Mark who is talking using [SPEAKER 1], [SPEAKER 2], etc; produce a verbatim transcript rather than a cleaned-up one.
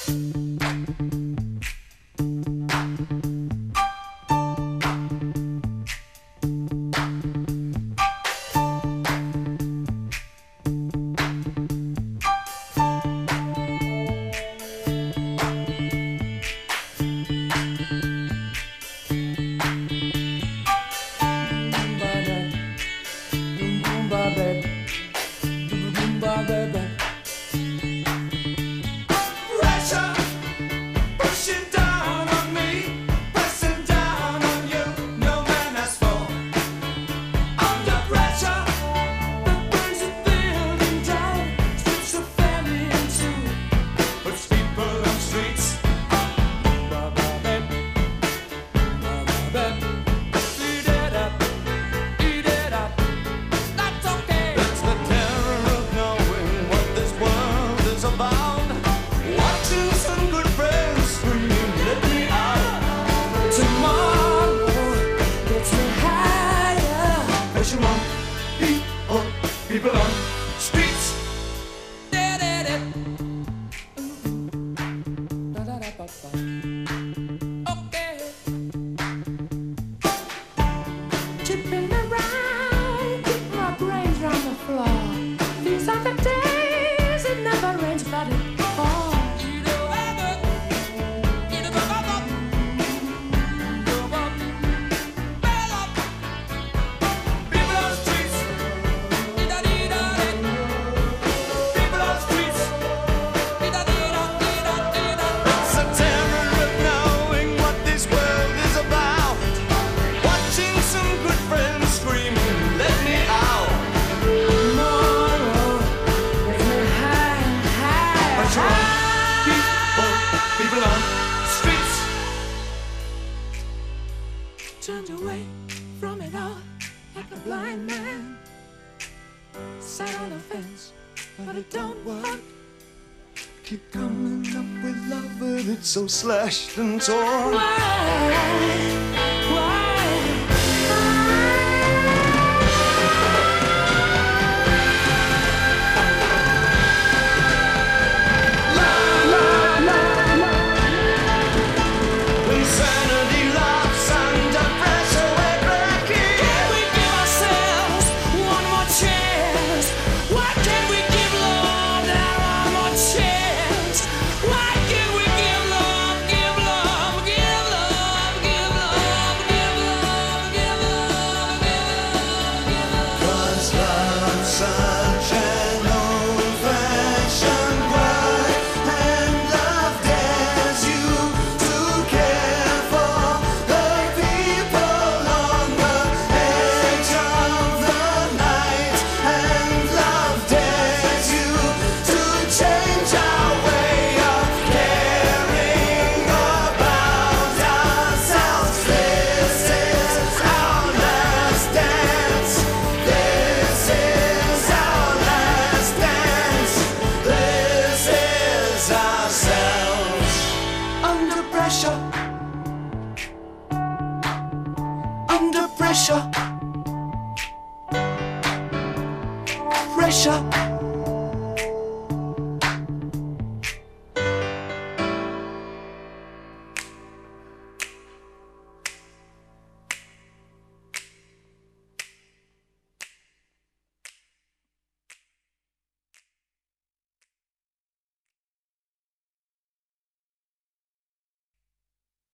[SPEAKER 1] People on streets.
[SPEAKER 2] Okay. Chipping around, keep my brains round the floor. These are the days it never rains, but it falls. Turned away from it all like a blind man. Sat on the fence, but it don't work.
[SPEAKER 1] Keep coming up with love, but it's so slashed and torn.
[SPEAKER 2] Why? Why?
[SPEAKER 1] Ourselves.